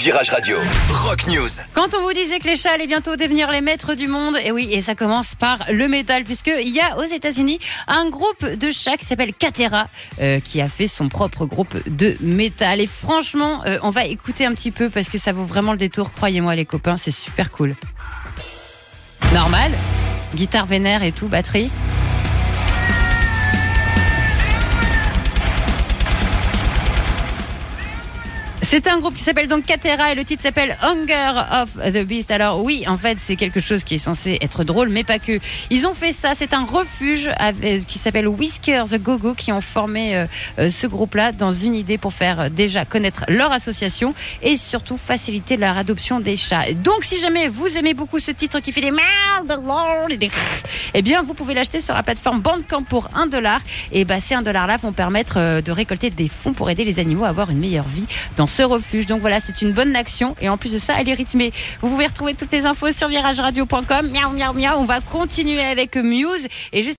Virage Radio, Rock News. Quand on vous disait que les chats allaient bientôt devenir les maîtres du monde, et oui, et ça commence par le métal, puisqu'il y a aux États-Unis un groupe de chats qui s'appelle Catera, qui a fait son propre groupe de métal. Et franchement, on va écouter un petit peu parce que ça vaut vraiment le détour, croyez-moi les copains, c'est super cool. Normal, guitare vénère et tout, batterie. C'est un groupe qui s'appelle donc Catera et le titre s'appelle Hunger of the Beast. Alors oui, en fait, c'est quelque chose qui est censé être drôle, mais pas que. Ils ont fait ça, c'est un refuge qui s'appelle Whisker the Go-Go qui ont formé ce groupe-là dans une idée pour faire déjà connaître leur association et surtout faciliter leur adoption des chats. Donc si jamais vous aimez beaucoup ce titre qui fait des eh bien vous pouvez l'acheter sur la plateforme Bandcamp pour $1. Et ces $1-là vont permettre de récolter des fonds pour aider les animaux à avoir une meilleure vie dans ce refuge. Donc voilà, c'est une bonne action et en plus de ça, elle est rythmée. Vous pouvez retrouver toutes les infos sur virageradio.com. Miaou, miaou, miaou. On va continuer avec Muse et juste